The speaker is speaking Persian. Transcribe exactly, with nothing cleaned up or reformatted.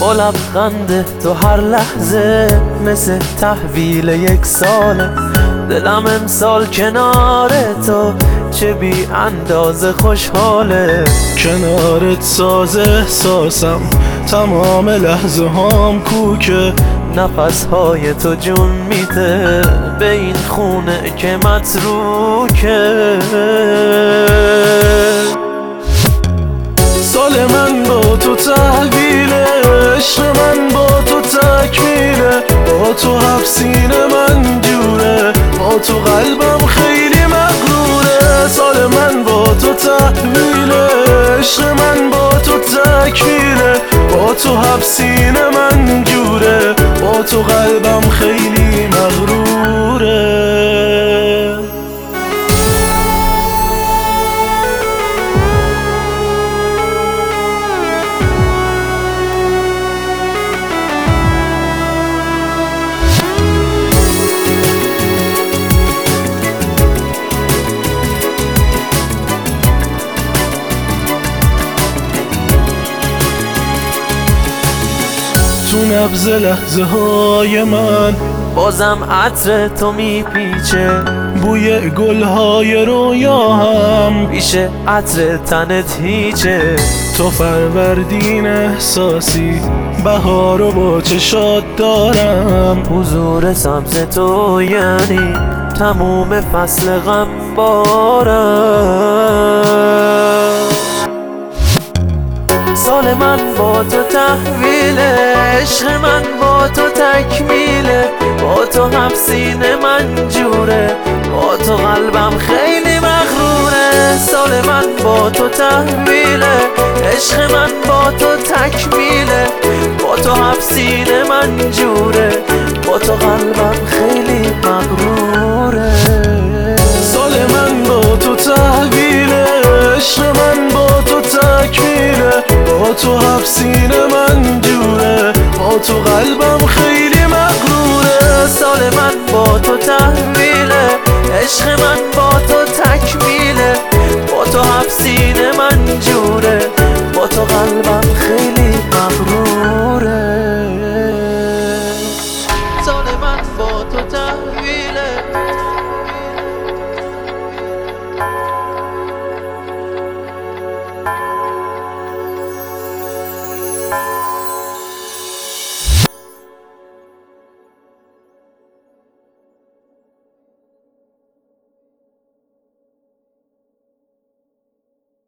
با لبخند تو هر لحظه مثل تحویل یک ساله. دلم امسال کنار تو چه بی اندازه خوشحاله. کنارت ساز احساسم تمام لحظه هام کوکه. نفس های تو جون میده به این خونه که متروکه. سال من با تو تحویله، عشق من با تو تکمیله. با تو حفظینه من جوره، با تو قلبم خیلی مغروره. سال من با تو تحویله، عشق من با تو تکمیله. با تو حفظینه من جوره، با تو قلبم خیلی مغروره. تو نبض لحظه های من بازم عطر تو میپیچه. بوی گلهای رویا هم پیش عطر تنت هیچه. تو فروردین احساسی، بهارو با چشات دارم. حضور سبز تو یعنی تموم فصل غم بارم. سال من با تو تحویله، عشق من با تو تکمیله. با تو حفظینه من جوره، با تو قلبم خیلی مغروره. سال من با تو تحویله، عشق من با تو تکمیله. با تو حفظینه من جوره، با تو قلبم خیلی مغروره. سال من با تو تحویله، عشق من با تو تکمیله. با تو حفظینه من جوره، با تو قلبم